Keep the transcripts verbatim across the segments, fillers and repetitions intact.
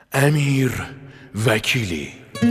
امیر وکیلی.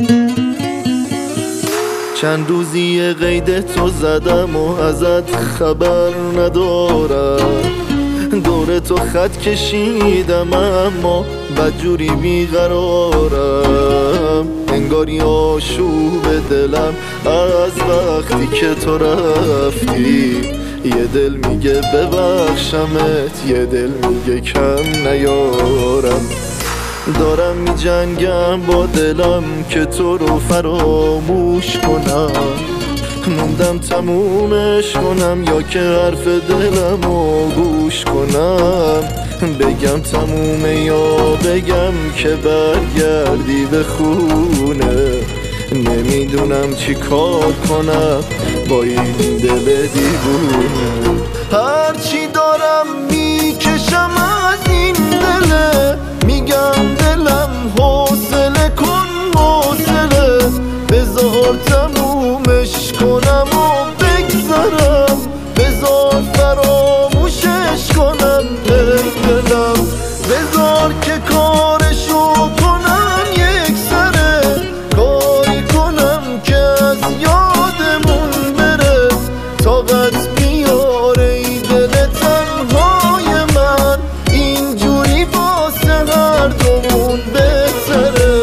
چند روزی قید تو زدم و ازت خبر ندارم، دور تو خط کشیدم اما بدجوری بیقرارم. انگاری آشوب دلم از وقتی که تو رفتی، یه دل میگه ببخشمت، یه دل میگه کم نیارم. دارم می جنگم با دلم که تو رو فراموش کنم، موندم تمومش کنم یا که حرف دلم رو گوش کنم. بگم تمومه یا بگم که برگردی به خونه، نمیدونم چی کار کنم با این دل دیوونه. هرچی دارم میکشم از این دله، میگم دلم حوصله کن حوصله، بذار تمومش کنم و بگذرم، بذار فراموشش کنم ای دلم، بذار که کارشو کنم یک سره، کاری کنم که از یادمون بره. طاقت بیاره ای دل تنهای من، اینجوری واسه هر دومون بهتره.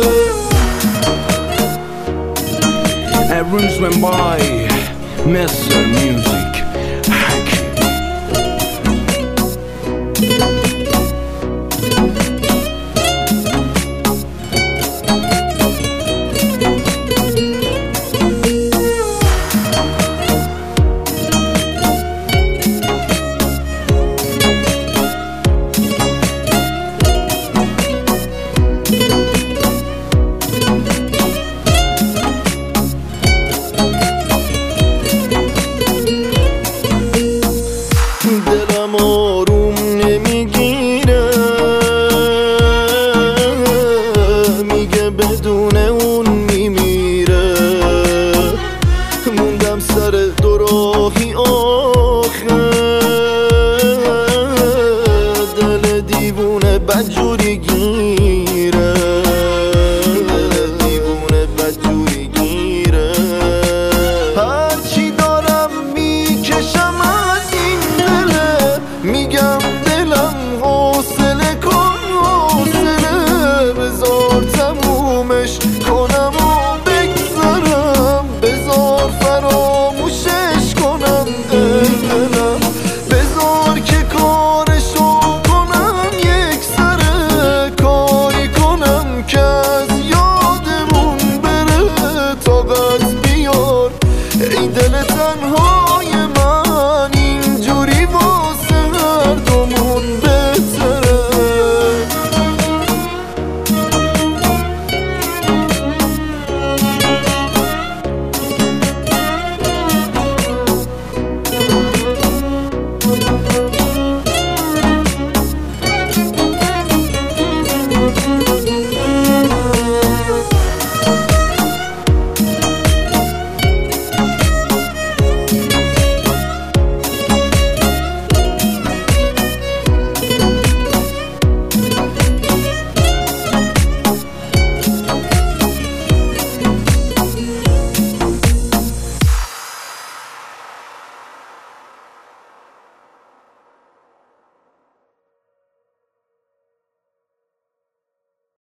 Everyone's went by Mister Music Hakim. دلم آروم نمیگیره، میگه بدون